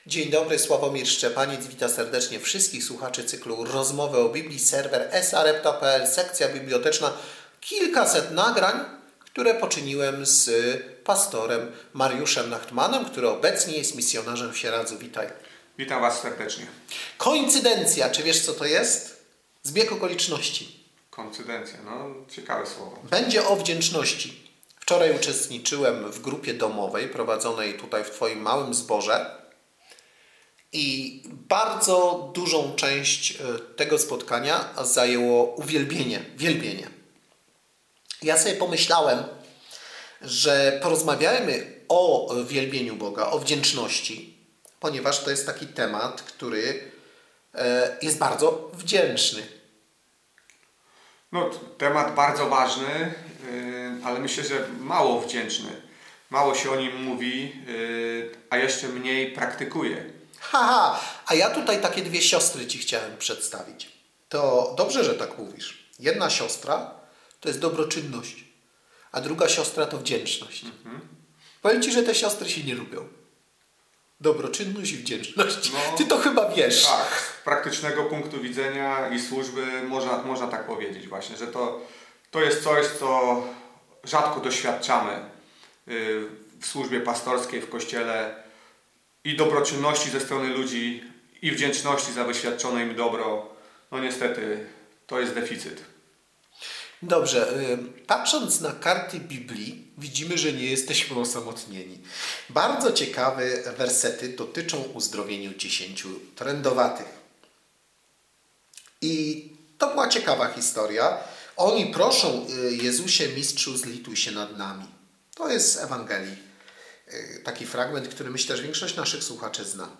Dzień dobry, Sławomir Szczepaniec. Witam serdecznie wszystkich słuchaczy cyklu Rozmowy o Biblii, serwer sarepta.pl, sekcja biblioteczna. Kilkaset nagrań, które poczyniłem z pastorem Mariuszem Nachtmanem, który obecnie jest misjonarzem w Sieradzu. Witaj. Witam Was serdecznie. Koincydencja. Czy wiesz, co to jest? Zbieg okoliczności. Koincydencja, no ciekawe słowo. Będzie o wdzięczności. Wczoraj uczestniczyłem w grupie domowej prowadzonej tutaj w Twoim małym zborze. I bardzo dużą część tego spotkania zajęło uwielbienie, wielbienie. Ja sobie pomyślałem, że porozmawiajmy o wielbieniu Boga, o wdzięczności, ponieważ to jest taki temat, który jest bardzo wdzięczny. No, temat bardzo ważny, ale myślę, że mało wdzięczny. Mało się o nim mówi, a jeszcze mniej praktykuje. A ja tutaj takie dwie siostry Ci chciałem przedstawić. To dobrze, że tak mówisz. Jedna siostra to jest dobroczynność, a druga siostra to wdzięczność. Powiem Ci, że te siostry się nie lubią. Dobroczynność i wdzięczność. No, Ty to chyba wiesz. Tak, z praktycznego punktu widzenia i służby można tak powiedzieć właśnie, że to jest coś, co rzadko doświadczamy w służbie pastorskiej, w Kościele. I dobroczynności ze strony ludzi, i wdzięczności za wyświadczone im dobro. No niestety, to jest deficyt. Dobrze, patrząc na karty Biblii, widzimy, że nie jesteśmy osamotnieni. Bardzo ciekawe wersety dotyczą uzdrowienia 10 trędowatych. I to była ciekawa historia. Oni proszą: Jezusie, Mistrzu, zlituj się nad nami. To jest z Ewangelii. Taki fragment, który myślę, że większość naszych słuchaczy zna.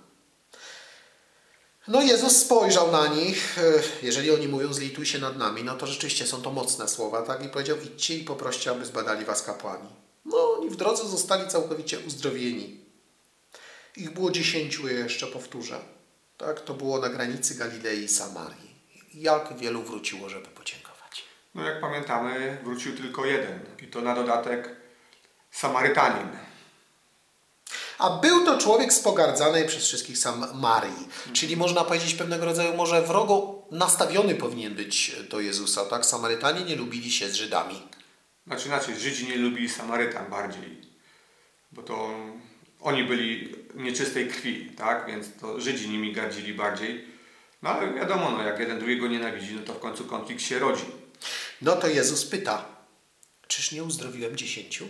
No Jezus spojrzał na nich, jeżeli oni mówią zlituj się nad nami, no to rzeczywiście są to mocne słowa, tak? I powiedział: idźcie i poproście, aby zbadali was kapłani. No oni w drodze zostali całkowicie uzdrowieni. Ich było 10, jeszcze powtórzę. Tak? To było na granicy Galilei i Samarii. Jak wielu wróciło, żeby podziękować? No jak pamiętamy, wrócił tylko jeden. I to na dodatek Samarytanin. A był to człowiek z pogardzanej przez wszystkich Samarii. Czyli można powiedzieć pewnego rodzaju może wrogo nastawiony powinien być do Jezusa. Tak? Samarytanie nie lubili się z Żydami. Znaczy inaczej, Żydzi nie lubili Samarytan bardziej. Bo to oni byli nieczystej krwi, tak? Więc to Żydzi nimi gardzili bardziej. No ale wiadomo, no, jak jeden drugiego nienawidzi, no to w końcu konflikt się rodzi. No to Jezus pyta: czyż nie uzdrowiłem 10?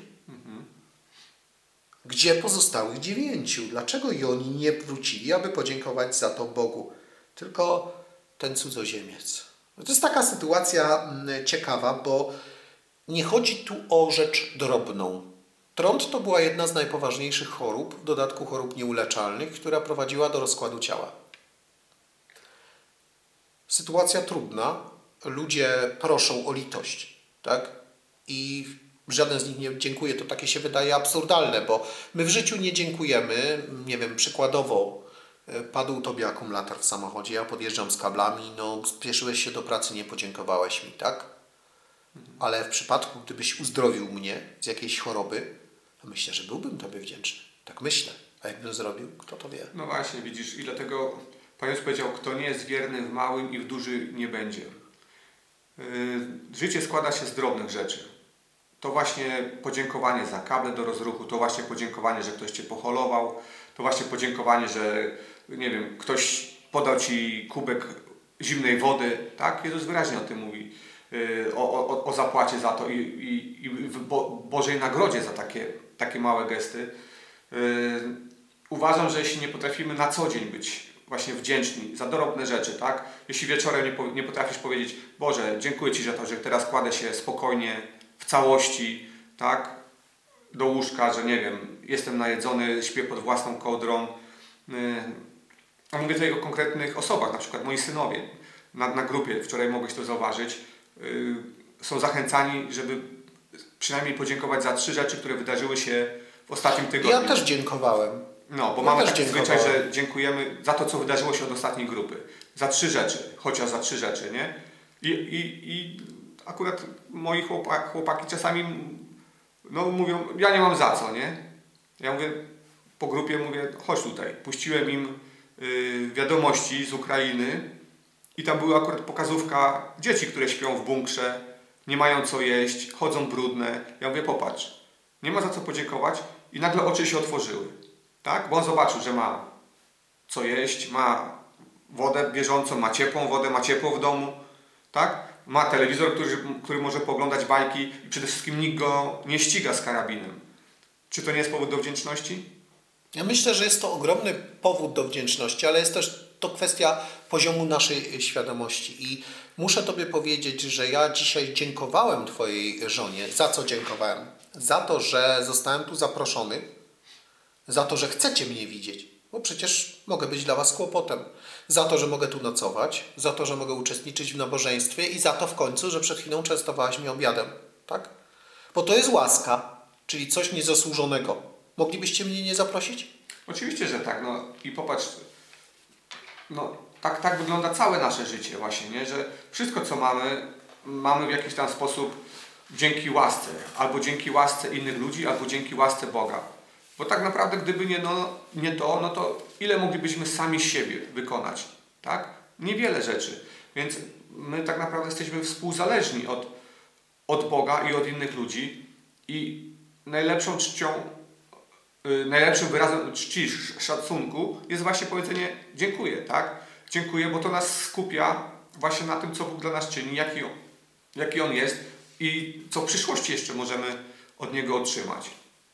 Gdzie pozostałych 9? Dlaczego i oni nie wrócili, aby podziękować za to Bogu? Tylko ten cudzoziemiec. No to jest taka sytuacja ciekawa, bo nie chodzi tu o rzecz drobną. Trąd to była jedna z najpoważniejszych chorób, w dodatku chorób nieuleczalnych, która prowadziła do rozkładu ciała. Sytuacja trudna. Ludzie proszą o litość, tak? I żaden z nich nie dziękuje. To takie się wydaje absurdalne, bo my w życiu nie dziękujemy. Nie wiem, przykładowo padł Tobie akumulator w samochodzie, ja podjeżdżam z kablami, no spieszyłeś się do pracy, nie podziękowałeś mi, tak? Ale w przypadku, gdybyś uzdrowił mnie z jakiejś choroby, to myślę, że byłbym Tobie wdzięczny. Tak myślę. A jakbym zrobił, kto to wie? No właśnie, widzisz, i dlatego Pan Jezus powiedział: kto nie jest wierny w małym i w duży nie będzie. Życie składa się z drobnych rzeczy. To właśnie podziękowanie za kable do rozruchu, to właśnie podziękowanie, że ktoś Cię poholował, to właśnie podziękowanie, że nie wiem, ktoś podał Ci kubek zimnej wody, tak? Jezus wyraźnie o tym mówi, o zapłacie za to i w Bożej nagrodzie za takie małe gesty. Uważam, że jeśli nie potrafimy na co dzień być właśnie wdzięczni za drobne rzeczy, tak? Jeśli wieczorem nie potrafisz powiedzieć: Boże, dziękuję Ci za to, że teraz kładę się spokojnie, w całości, tak? Do łóżka, że nie wiem, jestem najedzony, śpię pod własną kołdrą. A mówię tutaj o konkretnych osobach, na przykład moi synowie na grupie, wczoraj mogłeś to zauważyć, są zachęcani, żeby przynajmniej podziękować za 3 rzeczy, które wydarzyły się w ostatnim tygodniu. Ja też dziękowałem. No, bo mamy taki zwyczaj, że dziękujemy za to, co wydarzyło się od ostatniej grupy. Za 3 rzeczy, chociaż za 3 rzeczy, nie? I akurat moi chłopaki czasami no, mówią: ja nie mam za co, nie? Ja mówię: po grupie mówię, chodź tutaj. Puściłem im wiadomości z Ukrainy i tam była akurat pokazówka dzieci, które śpią w bunkrze, nie mają co jeść, chodzą brudne. Ja mówię, popatrz, nie ma za co podziękować i nagle oczy się otworzyły. Tak? Bo on zobaczył, że ma co jeść, ma wodę bieżącą, ma ciepłą wodę, ma ciepło w domu. Tak? Ma telewizor, który może pooglądać bajki i przede wszystkim nikt go nie ściga z karabinem. Czy to nie jest powód do wdzięczności? Ja myślę, że jest to ogromny powód do wdzięczności, ale jest też to kwestia poziomu naszej świadomości. I muszę Tobie powiedzieć, że ja dzisiaj dziękowałem Twojej żonie. Za co dziękowałem? Za to, że zostałem tu zaproszony, za to, że chcecie mnie widzieć, bo przecież mogę być dla Was kłopotem. Za to, że mogę tu nocować, za to, że mogę uczestniczyć w nabożeństwie i za to w końcu, że przed chwilą częstowałaś mnie obiadem. Tak? Bo to jest łaska, czyli coś niezasłużonego. Moglibyście mnie nie zaprosić? Oczywiście, że tak. No i popatrz, no tak wygląda całe nasze życie właśnie, nie? Że wszystko co mamy w jakiś tam sposób dzięki łasce. Albo dzięki łasce innych ludzi, albo dzięki łasce Boga. Bo tak naprawdę gdyby nie to, no to ile moglibyśmy sami siebie wykonać? Tak? Niewiele rzeczy. Więc my tak naprawdę jesteśmy współzależni od Boga i od innych ludzi i najlepszą czcią, najlepszym wyrazem czci, szacunku jest właśnie powiedzenie dziękuję, tak? Dziękuję, bo to nas skupia właśnie na tym, co Bóg dla nas czyni, jaki On jest i co w przyszłości jeszcze możemy od Niego otrzymać.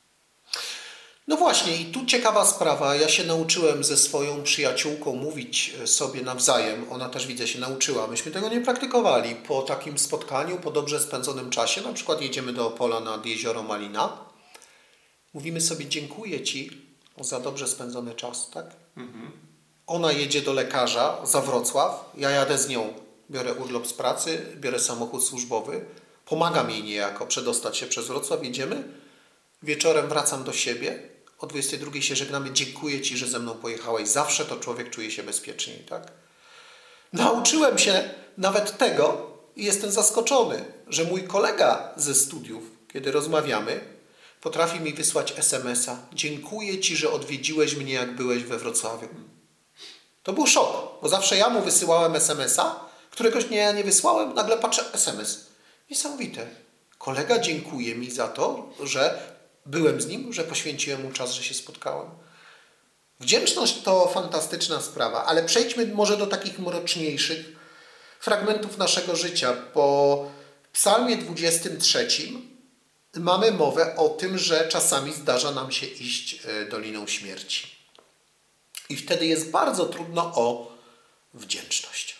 No właśnie, i tu ciekawa sprawa. Ja się nauczyłem ze swoją przyjaciółką mówić sobie nawzajem. Ona też, widzę, się nauczyła. Myśmy tego nie praktykowali. Po takim spotkaniu, po dobrze spędzonym czasie, na przykład jedziemy do Opola nad jezioro Malina, mówimy sobie dziękuję Ci za dobrze spędzony czas, tak? Ona jedzie do lekarza za Wrocław, ja jadę z nią. Biorę urlop z pracy, biorę samochód służbowy, pomagam jej niejako przedostać się przez Wrocław, jedziemy. Wieczorem wracam do siebie, o 22 się żegnamy, dziękuję Ci, że ze mną pojechałeś. Zawsze to człowiek czuje się bezpieczniej, tak? Nauczyłem się nawet tego i jestem zaskoczony, że mój kolega ze studiów, kiedy rozmawiamy, potrafi mi wysłać SMS-a. Dziękuję Ci, że odwiedziłeś mnie, jak byłeś we Wrocławiu. To był szok, bo zawsze ja mu wysyłałem SMS-a, któregoś dnia ja nie wysłałem, nagle patrzę SMS. Niesamowite. Kolega dziękuję mi za to, że byłem z nim, że poświęciłem mu czas, że się spotkałem. Wdzięczność to fantastyczna sprawa, ale przejdźmy może do takich mroczniejszych fragmentów naszego życia. Po Psalmie 23 mamy mowę o tym, że czasami zdarza nam się iść doliną śmierci. I wtedy jest bardzo trudno o wdzięczność.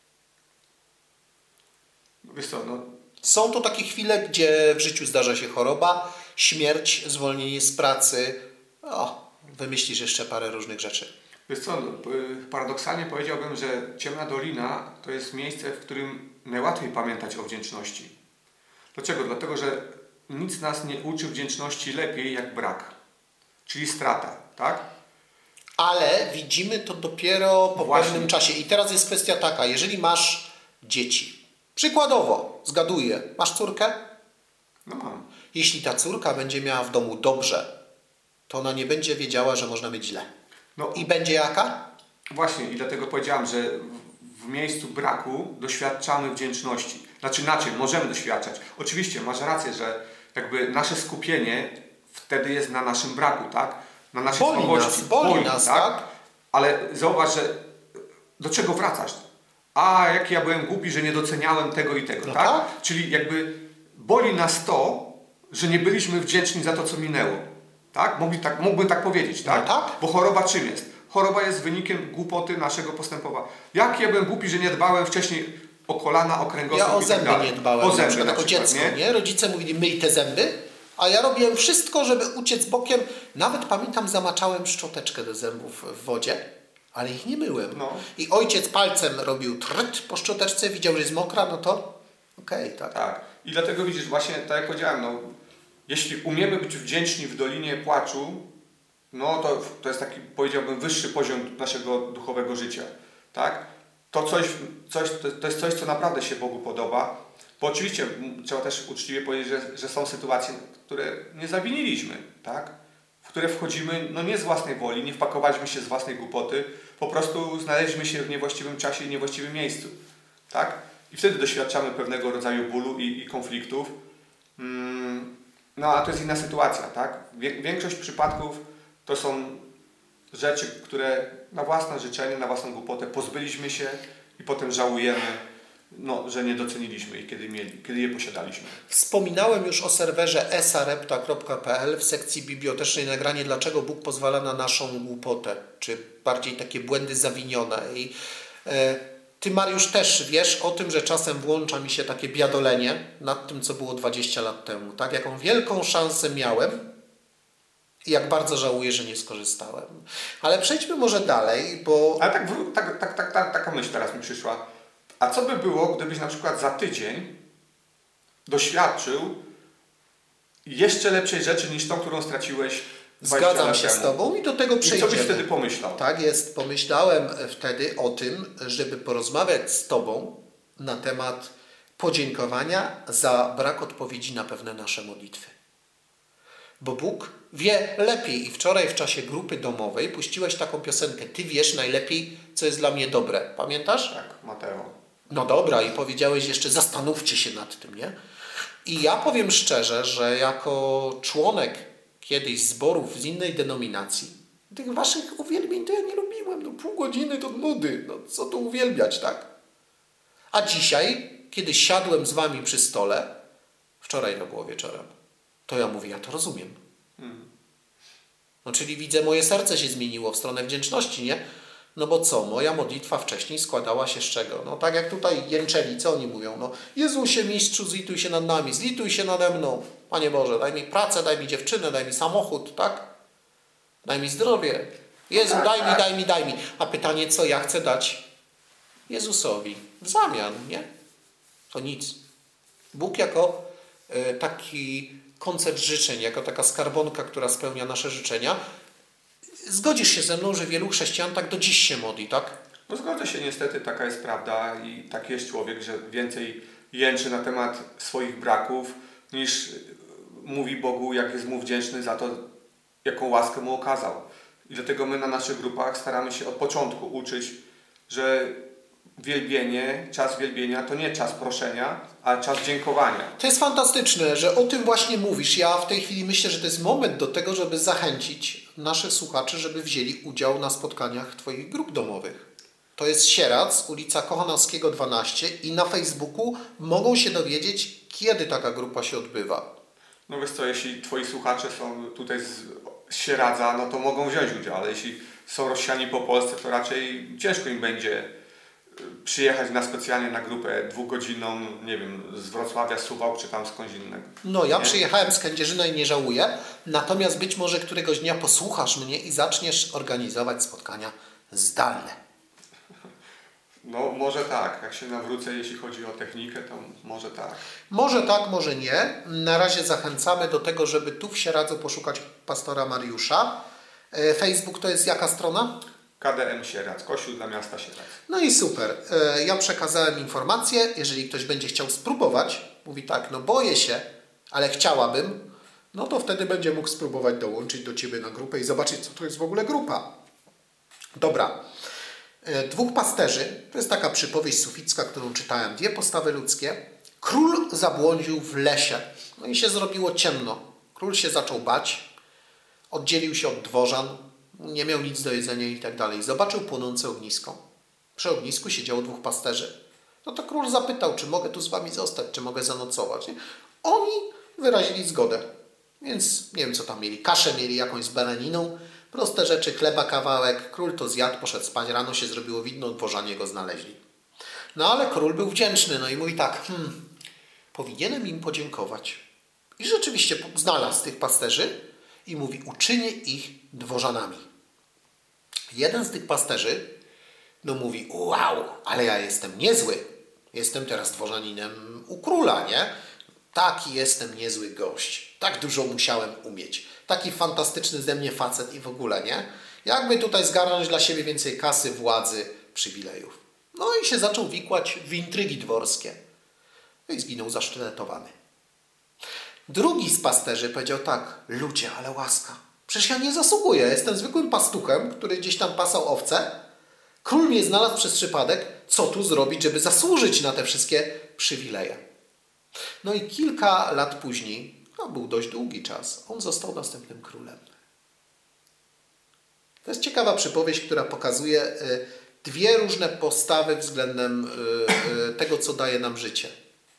Wiesz co, Są to takie chwile, gdzie w życiu zdarza się choroba, śmierć, zwolnienie z pracy. Wymyślisz jeszcze parę różnych rzeczy. Wiesz co, paradoksalnie powiedziałbym, że Ciemna Dolina to jest miejsce, w którym najłatwiej pamiętać o wdzięczności. Dlaczego? Dlatego, że nic nas nie uczy wdzięczności lepiej jak brak, czyli strata, tak? Ale widzimy to dopiero po Właśnie. pewnym czasie. I teraz jest kwestia taka, jeżeli masz dzieci, przykładowo, zgaduję, masz córkę? No mam. Jeśli ta córka będzie miała w domu dobrze, to ona nie będzie wiedziała, że można mieć źle. No I będzie jaka? właśnie i dlatego powiedziałem, że w miejscu braku doświadczamy wdzięczności. Znaczy na czym możemy doświadczać? Oczywiście masz rację, że jakby nasze skupienie wtedy jest na naszym braku, tak? Na naszej słabości. Boli nas, tak? Ale zauważ, że do czego wracasz? Jaki ja byłem głupi, że nie doceniałem tego i tego, No tak? tak. Czyli jakby boli nas to, że nie byliśmy wdzięczni za to, co minęło. Tak? Mógłbym tak powiedzieć, tak? No tak. Bo choroba czym jest? Choroba jest wynikiem głupoty naszego postępowania. Jak ja byłem głupi, że nie dbałem wcześniej o kolana, o kręgosłup Ja o i tak zęby dalej. nie dbałem, O zęby jako dziecko, nie? Rodzice mówili, myj te zęby, a ja robiłem wszystko, żeby uciec bokiem. Nawet pamiętam, zamaczałem szczoteczkę do zębów w wodzie, ale ich nie myłem. No. I ojciec palcem robił trt po szczoteczce, widział, że jest mokra, no to okej, tak. Tak. I dlatego widzisz, właśnie tak jak powiedziałem, jeśli umiemy być wdzięczni w Dolinie Płaczu, to jest taki, powiedziałbym, wyższy poziom naszego duchowego życia. Tak? To jest coś, co naprawdę się Bogu podoba. Bo oczywiście trzeba też uczciwie powiedzieć, że są sytuacje, które nie zawiniliśmy. Tak? w które wchodzimy no nie z własnej woli, nie wpakowaliśmy się z własnej głupoty, po prostu znaleźliśmy się w niewłaściwym czasie i niewłaściwym miejscu. Tak? I wtedy doświadczamy pewnego rodzaju bólu i konfliktów. No a to jest inna sytuacja. Tak? Większość przypadków to są rzeczy, które na własne życzenie, na własną głupotę pozbyliśmy się i potem żałujemy, no, że nie doceniliśmy ich, kiedy je posiadaliśmy. Wspominałem już o serwerze esarepta.pl w sekcji bibliotecznej nagranie Dlaczego Bóg pozwala na naszą głupotę, czy bardziej takie błędy zawinione. I Ty, Mariusz, też wiesz o tym, że czasem włącza mi się takie biadolenie nad tym, co było 20 lat temu. Tak? Jaką wielką szansę miałem i jak bardzo żałuję, że nie skorzystałem. Ale przejdźmy może dalej, bo... Ale taka myśl teraz mi przyszła. A co by było, gdybyś na przykład za tydzień doświadczył jeszcze lepszej rzeczy niż tą, którą straciłeś 20 Zgadzam lat się temu? z Tobą i do tego przejdziemy. I co byś wtedy pomyślał? Tak jest. Pomyślałem wtedy o tym, żeby porozmawiać z Tobą na temat podziękowania za brak odpowiedzi na pewne nasze modlitwy. Bo Bóg wie lepiej i wczoraj w czasie grupy domowej puściłeś taką piosenkę Ty wiesz najlepiej, co jest dla mnie dobre. Pamiętasz? Tak, Mateo. No dobra, i powiedziałeś jeszcze zastanówcie się nad tym, nie? I ja powiem szczerze, że jako członek kiedyś zborów z innej denominacji, tych waszych uwielbień to ja nie lubiłem. No pół godziny to nudy. No co tu uwielbiać, tak? A dzisiaj, kiedy siadłem z wami przy stole, wczoraj to było wieczorem, to ja mówię, ja to rozumiem. No czyli widzę, moje serce się zmieniło w stronę wdzięczności, nie? No bo co? Moja modlitwa wcześniej składała się z czego? No tak jak tutaj jęczeli, co oni mówią? No Jezusie mistrzu, zlituj się nad nami, zlituj się nade mną. Panie Boże, daj mi pracę, daj mi dziewczynę, daj mi samochód, tak? Daj mi zdrowie. Jezu, daj mi. A pytanie, co ja chcę dać Jezusowi w zamian, nie? To nic. Bóg jako taki koncert życzeń, jako taka skarbonka, która spełnia nasze życzenia. Zgodzisz się ze mną, że wielu chrześcijan tak do dziś się modli, tak? No zgodzę się, niestety taka jest prawda i taki jest człowiek, że więcej jęczy na temat swoich braków niż mówi Bogu, jak jest mu wdzięczny za to, jaką łaskę mu okazał. I dlatego my na naszych grupach staramy się od początku uczyć, że czas wielbienia to nie czas proszenia, ale czas dziękowania. To jest fantastyczne, że o tym właśnie mówisz. Ja w tej chwili myślę, że to jest moment do tego, żeby zachęcić naszych słuchaczy, żeby wzięli udział na spotkaniach Twoich grup domowych. To jest Sieradz, ulica Kochanowskiego 12 i na Facebooku mogą się dowiedzieć, kiedy taka grupa się odbywa. No wiesz co, jeśli Twoi słuchacze są tutaj z Sieradza, no to mogą wziąć udział, ale jeśli są rozsiani po Polsce, to raczej ciężko im będzie przyjechać specjalnie na grupę 2-godzinną, nie wiem, z Wrocławia, Suwałk czy tam skądś innego. No ja nie? przyjechałem z Kędzierzyna i nie żałuję, natomiast być może któregoś dnia posłuchasz mnie i zaczniesz organizować spotkania zdalne. No może tak, jak się nawrócę, jeśli chodzi o technikę, to może tak. Może tak, może nie. Na razie zachęcamy do tego, żeby tu w Sieradzu poszukać pastora Mariusza. Facebook to jest jaka strona? KDM Sieradz, Kościół dla miasta Sieradz. No i super. Ja przekazałem informację, jeżeli ktoś będzie chciał spróbować, mówi tak, no boję się, ale chciałabym, no to wtedy będzie mógł spróbować dołączyć do Ciebie na grupę i zobaczyć, co to jest w ogóle grupa. Dobra. 2 pasterzy, to jest taka przypowieść suficka, którą czytałem, 2 postawy ludzkie. Król zabłądził w lesie, no i się zrobiło ciemno. Król się zaczął bać, oddzielił się od dworzan, nie miał nic do jedzenia i tak dalej. Zobaczył płonące ognisko. Przy ognisku siedziało 2 pasterzy. No to król zapytał, czy mogę tu z wami zostać, czy mogę zanocować. Nie? Oni wyrazili zgodę. Więc nie wiem, co tam mieli. Kaszę mieli jakąś z baraniną. Proste rzeczy, chleba kawałek. Król to zjadł, poszedł spać. Rano się zrobiło widno, dworzanie go znaleźli. No ale król był wdzięczny. No i mówi tak, powinienem im podziękować. I rzeczywiście znalazł tych pasterzy i mówi, uczynię ich dworzanami. Jeden z tych pasterzy no mówi, wow, ale ja jestem niezły. Jestem teraz dworzaninem u króla, nie? Taki jestem niezły gość. Tak dużo musiałem umieć. Taki fantastyczny ze mnie facet i w ogóle, nie? Jakby tutaj zgarnąć dla siebie więcej kasy, władzy, przywilejów. No i się zaczął wikłać w intrygi dworskie. No i zginął zasztyletowany. Drugi z pasterzy powiedział tak, ludzie, ale łaska. Przecież ja nie zasługuję. Jestem zwykłym pastuchem, który gdzieś tam pasał owce. Król mnie znalazł przez przypadek. Co tu zrobić, żeby zasłużyć na te wszystkie przywileje? No i kilka lat później, no był dość długi czas, on został następnym królem. To jest ciekawa przypowieść, która pokazuje dwie różne postawy względem tego, co daje nam życie.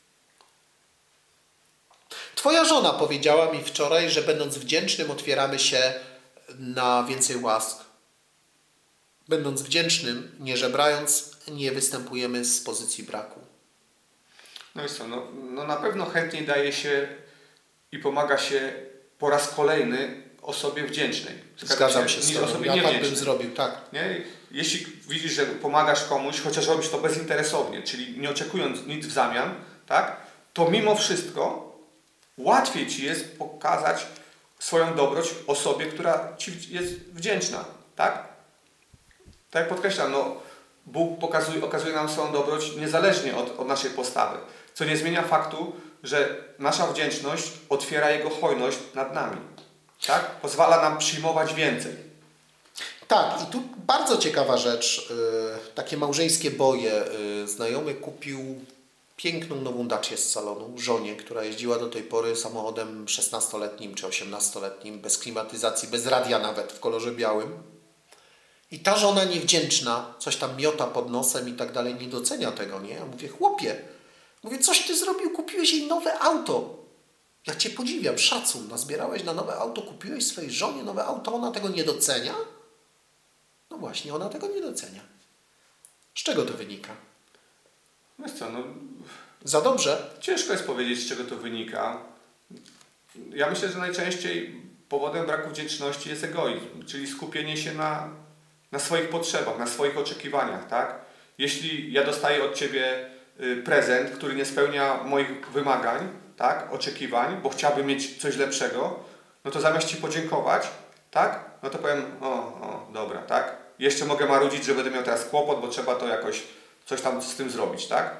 Twoja żona powiedziała mi wczoraj, że będąc wdzięcznym otwieramy się na więcej łask. Będąc wdzięcznym, nie żebrając, nie występujemy z pozycji braku. No jest to, no na pewno chętniej daje się i pomaga się po raz kolejny osobie wdzięcznej. Zgadzam się z niż tobą. osobie Ja tak niewdzięcznej. bym zrobił, tak. Nie? Jeśli widzisz, że pomagasz komuś, chociaż robisz to bezinteresownie, czyli nie oczekując nic w zamian, tak? To mimo wszystko łatwiej ci jest pokazać swoją dobroć osobie, która ci jest wdzięczna. Tak? Tak jak podkreślam, Bóg okazuje nam swoją dobroć niezależnie od naszej postawy. Co nie zmienia faktu, że nasza wdzięczność otwiera Jego hojność nad nami. Tak? Pozwala nam przyjmować więcej. Tak, i tu bardzo ciekawa rzecz, takie małżeńskie boje. Znajomy kupił piękną nową Dacię z salonu żonie, która jeździła do tej pory samochodem 16-letnim czy 18-letnim, bez klimatyzacji, bez radia nawet, w kolorze białym. I ta żona niewdzięczna, coś tam miota pod nosem i tak dalej, nie docenia tego, nie? Ja mówię, chłopie, coś ty zrobił, kupiłeś jej nowe auto. Ja cię podziwiam, szacun, nazbierałeś na nowe auto, kupiłeś swojej żonie nowe auto, ona tego nie docenia? No właśnie, ona tego nie docenia. Z czego to wynika? Wiesz co, Za dobrze? ciężko jest powiedzieć, z czego to wynika. Ja myślę, że najczęściej powodem braku wdzięczności jest egoizm, czyli skupienie się na swoich potrzebach, na swoich oczekiwaniach, tak? Jeśli ja dostaję od Ciebie prezent, który nie spełnia moich wymagań, tak? Oczekiwań, bo chciałbym mieć coś lepszego, no to zamiast Ci podziękować, tak? No to powiem, dobra, tak? Jeszcze mogę marudzić, że będę miał teraz kłopot, bo trzeba to jakoś coś tam z tym zrobić, tak?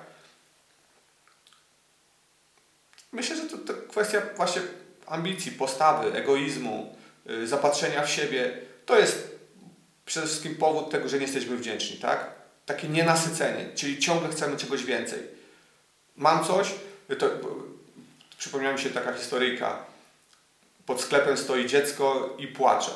Myślę, że to kwestia właśnie ambicji, postawy, egoizmu, zapatrzenia w siebie. To jest przede wszystkim powód tego, że nie jesteśmy wdzięczni, tak? Takie nienasycenie, czyli ciągle chcemy czegoś więcej. Mam coś, przypomniała mi się taka historyjka. Pod sklepem stoi dziecko i płacze.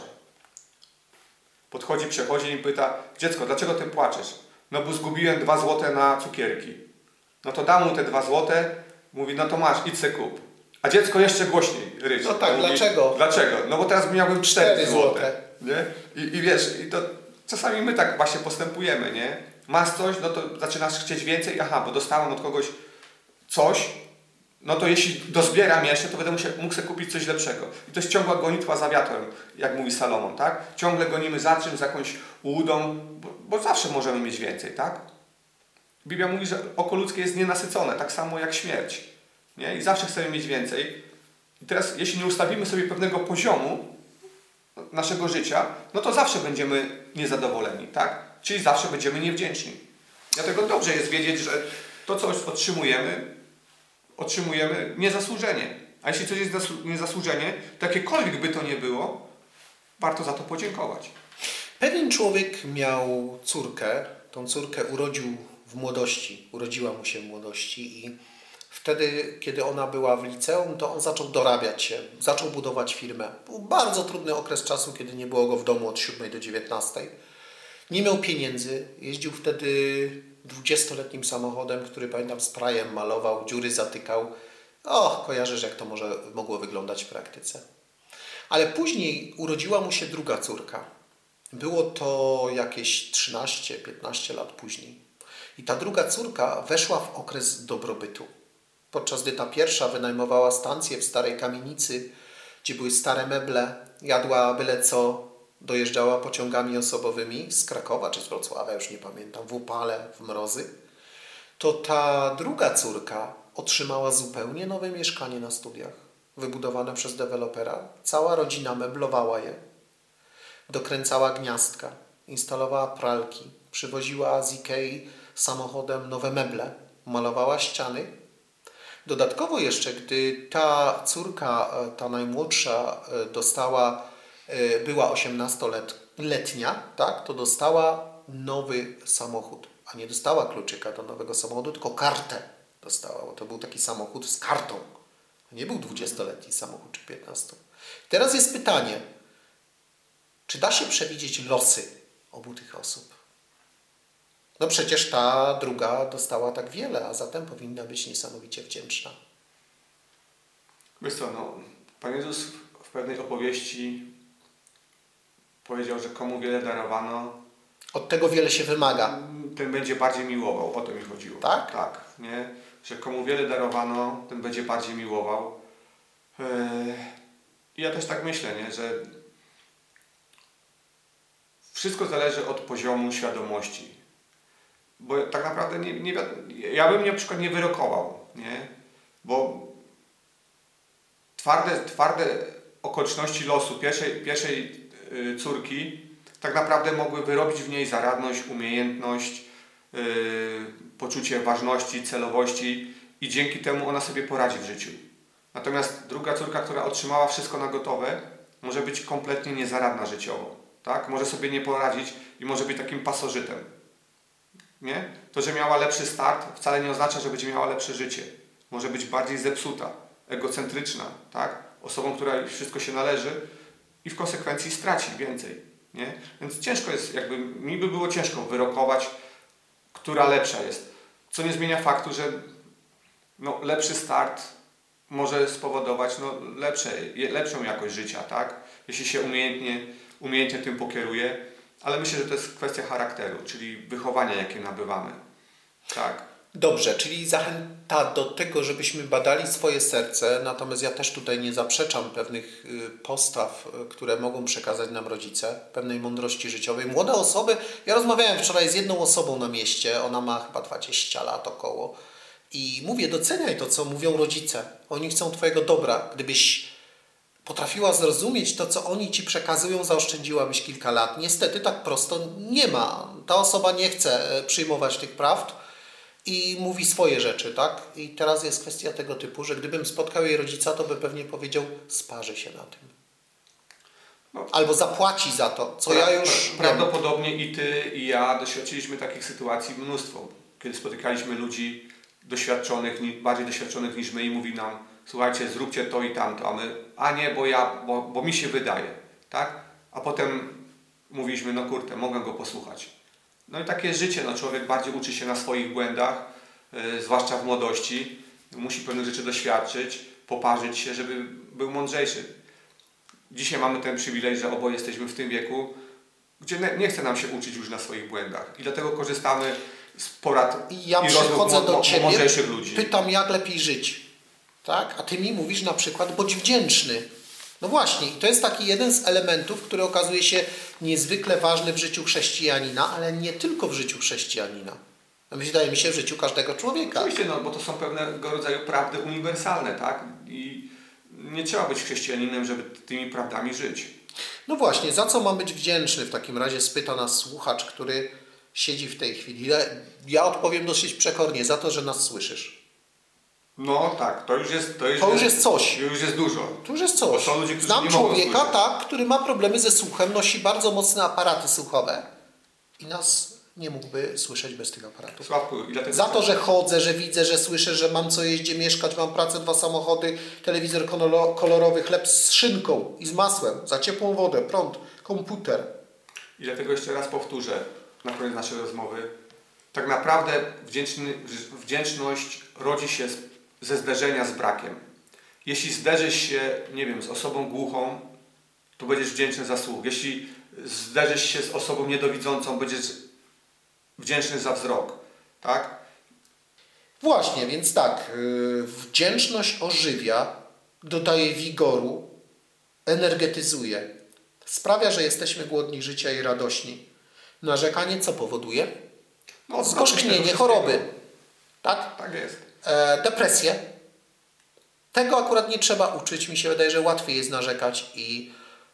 Podchodzi przechodzień i pyta, dziecko, dlaczego ty płaczesz? No bo zgubiłem 2 złote na cukierki. No to dam mu te 2 złote, mówi, no to masz, idź se kup. A dziecko jeszcze głośniej ryczy. No tak, mówi, dlaczego? Dlaczego? No bo teraz miałbym 4 złote. Nie? I wiesz, i to czasami my tak właśnie postępujemy, nie? Masz coś, no to zaczynasz chcieć więcej, bo dostałem od kogoś coś, no to jeśli dozbieram jeszcze, to będę mógł sobie kupić coś lepszego. I to jest ciągła gonitwa za wiatrem, jak mówi Salomon, tak? Ciągle gonimy za czymś, za jakąś ułudą, bo zawsze możemy mieć więcej, tak? Biblia mówi, że oko ludzkie jest nienasycone, tak samo jak śmierć. Nie? I zawsze chcemy mieć więcej. I teraz, jeśli nie ustawimy sobie pewnego poziomu naszego życia, no to zawsze będziemy niezadowoleni, tak? Czyli zawsze będziemy niewdzięczni. Dlatego dobrze jest wiedzieć, że to, co otrzymujemy niezasłużenie. A jeśli coś jest niezasłużenie, to jakiekolwiek by to nie było, warto za to podziękować. Pewien człowiek miał córkę. Tą córkę urodziła mu się w młodości i wtedy, kiedy ona była w liceum, to on zaczął dorabiać się, zaczął budować firmę. Był bardzo trudny okres czasu, kiedy nie było go w domu od 7 do 19. Nie miał pieniędzy, jeździł wtedy 20-letnim samochodem, który pamiętam sprayem malował, dziury zatykał. Kojarzysz, jak to mogło wyglądać w praktyce. Ale później urodziła mu się druga córka. Było to jakieś 13-15 lat później. I ta druga córka weszła w okres dobrobytu. Podczas gdy ta pierwsza wynajmowała stację w starej kamienicy, gdzie były stare meble, jadła byle co, dojeżdżała pociągami osobowymi z Krakowa czy z Wrocławia, już nie pamiętam, w upale, w mrozy, to ta druga córka otrzymała zupełnie nowe mieszkanie na studiach, wybudowane przez dewelopera. Cała rodzina meblowała je, dokręcała gniazdka, instalowała pralki, przywoziła z Ikei samochodem nowe meble, malowała ściany. Dodatkowo jeszcze, gdy ta córka, ta najmłodsza, dostała była 18-letnia, tak, to dostała nowy samochód, a nie dostała kluczyka do nowego samochodu, tylko kartę dostała, bo to był taki samochód z kartą. To nie był 20-letni samochód czy 15. Teraz jest pytanie, czy da się przewidzieć losy obu tych osób? No przecież ta druga dostała tak wiele, a zatem powinna być niesamowicie wdzięczna. Wiesz co, no, Pan Jezus w pewnej opowieści powiedział, że komu wiele darowano, Od tego wiele się wymaga. ten będzie bardziej miłował. O to mi chodziło. Tak? Tak, nie? Że komu wiele darowano, ten będzie bardziej miłował. I ja też tak myślę, nie? Że wszystko zależy od poziomu świadomości. Bo tak naprawdę ja bym na przykład nie wyrokował, nie? Bo twarde okoliczności losu pierwszej córki tak naprawdę mogły wyrobić w niej zaradność, umiejętność, poczucie ważności, celowości i dzięki temu ona sobie poradzi w życiu. Natomiast druga córka, która otrzymała wszystko na gotowe, może być kompletnie niezaradna życiowo. Tak? Może sobie nie poradzić i może być takim pasożytem. Nie? To, że miała lepszy start, wcale nie oznacza, że będzie miała lepsze życie. Może być bardziej zepsuta, egocentryczna, tak? Osobą, której wszystko się należy i w konsekwencji straci więcej. Nie? Więc ciężko jest, mi by było ciężko wyrokować, która lepsza jest. Co nie zmienia faktu, że lepszy start może spowodować lepszą jakość życia, tak? Jeśli się umiejętnie tym pokieruje. Ale myślę, że to jest kwestia charakteru, czyli wychowania, jakie nabywamy. Tak. Dobrze, czyli zachęta do tego, żebyśmy badali swoje serce, natomiast ja też tutaj nie zaprzeczam pewnych postaw, które mogą przekazać nam rodzice, pewnej mądrości życiowej. Młode osoby, ja rozmawiałem wczoraj z jedną osobą na mieście, ona ma chyba 20 lat około i mówię, doceniaj to, co mówią rodzice. Oni chcą Twojego dobra. Gdybyś potrafiła zrozumieć to, co oni Ci przekazują, zaoszczędziłabyś kilka lat. Niestety tak prosto nie ma. Ta osoba nie chce przyjmować tych prawd i mówi swoje rzeczy, tak? I teraz jest kwestia tego typu, że gdybym spotkał jej rodzica, to by pewnie powiedział, sparzy się na tym. Albo zapłaci za to, co ja już Prawdopodobnie i Ty, i ja doświadczyliśmy takich sytuacji mnóstwo. Kiedy spotykaliśmy ludzi doświadczonych, bardziej doświadczonych niż my i mówi nam, słuchajcie, zróbcie to i tamto, a my, bo mi się wydaje, tak? A potem mówiliśmy, no kurczę, mogę go posłuchać. No i takie życie, człowiek bardziej uczy się na swoich błędach, zwłaszcza w młodości, musi pewne rzeczy doświadczyć, poparzyć się, żeby był mądrzejszy. Dzisiaj mamy ten przywilej, że oboje jesteśmy w tym wieku, gdzie nie chce nam się uczyć już na swoich błędach i dlatego korzystamy z porad ja i rozmów do Ciebie, mądrzejszych ludzi. Pytam, jak lepiej żyć. Tak? A Ty mi mówisz na przykład, bądź wdzięczny. No właśnie, i to jest taki jeden z elementów, który okazuje się niezwykle ważny w życiu chrześcijanina, ale nie tylko w życiu chrześcijanina. Wydaje mi się, w życiu każdego człowieka. Oczywiście, bo to są pewnego rodzaju prawdy uniwersalne, tak? I nie trzeba być chrześcijaninem, żeby tymi prawdami żyć. No właśnie, za co mam być wdzięczny w takim razie, spyta nas słuchacz, który siedzi w tej chwili. Ja odpowiem dosyć przekornie, za to, że nas słyszysz. No tak, to już jest coś. To już jest dużo. To już jest coś. Są ludzie, którzy Znam nie mogą człowieka, słyszeć. tak, który ma problemy ze słuchem, nosi bardzo mocne aparaty słuchowe i nas nie mógłby słyszeć bez tych aparatów. Sławku, Za to, że chodzę, że widzę, że słyszę, że mam co jeść, gdzie mieszkać, mam pracę, 2 samochody, telewizor kolorowy, chleb z szynką i z masłem, za ciepłą wodę, prąd, komputer. I dlatego jeszcze raz powtórzę na koniec naszej rozmowy. Tak naprawdę wdzięczność rodzi się ze zderzenia z brakiem. Jeśli zderzysz się, z osobą głuchą, to będziesz wdzięczny za słuch. Jeśli zderzysz się z osobą niedowidzącą, będziesz wdzięczny za wzrok. Tak? Właśnie, więc tak, wdzięczność ożywia, dodaje wigoru, energetyzuje. Sprawia, że jesteśmy głodni życia i radośni. Narzekanie co powoduje? Zgorzknienie, choroby. Tak? Tak jest. Depresję. Tego akurat nie trzeba uczyć. Mi się wydaje, że łatwiej jest narzekać i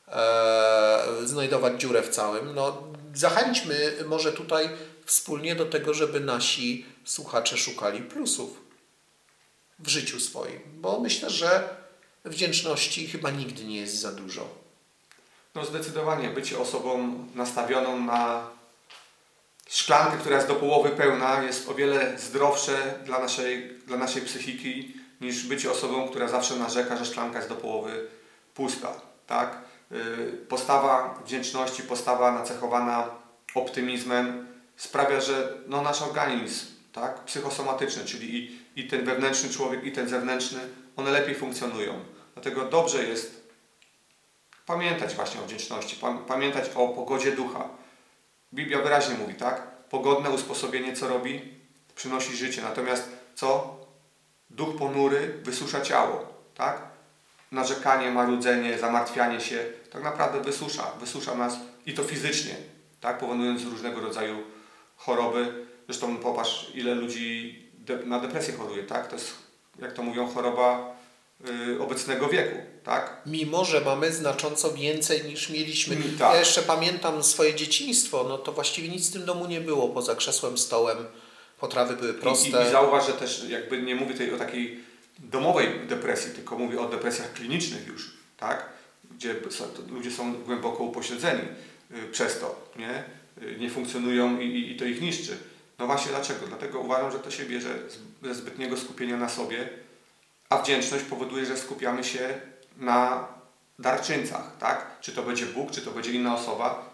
znajdować dziurę w całym. Zachęćmy może tutaj wspólnie do tego, żeby nasi słuchacze szukali plusów w życiu swoim. Bo myślę, że wdzięczności chyba nigdy nie jest za dużo. No zdecydowanie bycie osobą nastawioną na szklankę, która jest do połowy pełna, jest o wiele zdrowsze dla naszej psychiki niż bycie osobą, która zawsze narzeka, że szklanka jest do połowy pusta. Tak? Postawa wdzięczności, postawa nacechowana optymizmem sprawia, że no, nasz organizm, tak, psychosomatyczny, czyli i ten wewnętrzny człowiek, i ten zewnętrzny, one lepiej funkcjonują. Dlatego dobrze jest pamiętać właśnie o wdzięczności, pamiętać o pogodzie ducha. Biblia wyraźnie mówi, tak? Pogodne usposobienie co robi? Przynosi życie. Natomiast co? Duch ponury wysusza ciało, tak? Narzekanie, marudzenie, zamartwianie się tak naprawdę wysusza nas i to fizycznie, tak? Powodując różnego rodzaju choroby. Zresztą popatrz, ile ludzi na depresję choruje, tak? To jest, jak to mówią, choroba obecnego wieku, tak? Mimo że mamy znacząco więcej niż mieliśmy. Tak. Ja jeszcze pamiętam swoje dzieciństwo, no to właściwie nic w tym domu nie było poza krzesłem, stołem. Potrawy były proste. I zauważ, że też jakby nie mówię tutaj o takiej domowej depresji, tylko mówię o depresjach klinicznych już, tak? Gdzie ludzie są głęboko upośledzeni przez to, nie? Nie funkcjonują i to ich niszczy. No właśnie dlaczego? Dlatego uważam, że to się bierze ze zbytniego skupienia na sobie, a wdzięczność powoduje, że skupiamy się na darczyńcach, tak? Czy to będzie Bóg, czy to będzie inna osoba.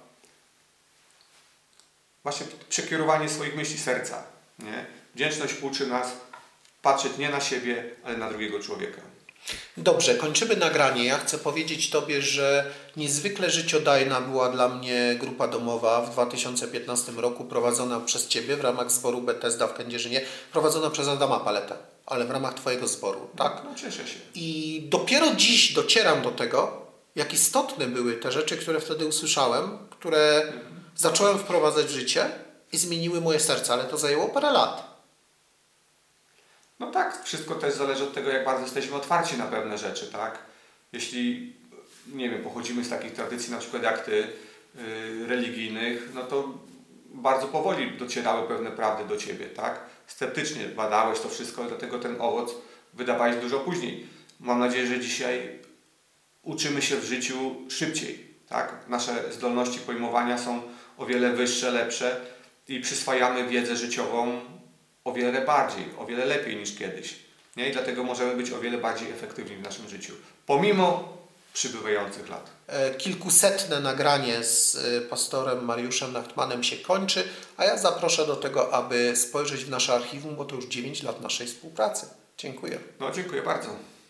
Właśnie przekierowanie swoich myśli serca, nie? Wdzięczność uczy nas patrzeć nie na siebie, ale na drugiego człowieka. Dobrze, kończymy nagranie. Ja chcę powiedzieć Tobie, że niezwykle życiodajna była dla mnie grupa domowa w 2015 roku prowadzona przez Ciebie w ramach zboru Bethesda w Kędzierzynie, prowadzona przez Adama Paletę, ale w ramach Twojego zboru, tak? No cieszę się. I dopiero dziś docieram do tego, jak istotne były te rzeczy, które wtedy usłyszałem, które zacząłem wprowadzać w życie i zmieniły moje serce, ale to zajęło parę lat. No tak, wszystko też zależy od tego, jak bardzo jesteśmy otwarci na pewne rzeczy, tak? Jeśli, nie wiem, pochodzimy z takich tradycji na przykład jak Ty, religijnych, no to bardzo powoli docierały pewne prawdy do Ciebie, tak? Sceptycznie badałeś to wszystko, dlatego ten owoc wydawałeś dużo później. Mam nadzieję, że dzisiaj uczymy się w życiu szybciej, tak? Nasze zdolności pojmowania są o wiele wyższe, lepsze i przyswajamy wiedzę życiową o wiele bardziej, o wiele lepiej niż kiedyś. Nie? I dlatego możemy być o wiele bardziej efektywni w naszym życiu. Pomimo przybywających lat. Kilkusetne nagranie z pastorem Mariuszem Nachtmanem się kończy, a ja zaproszę do tego, aby spojrzeć w nasze archiwum, bo to już 9 lat naszej współpracy. Dziękuję. No, dziękuję bardzo.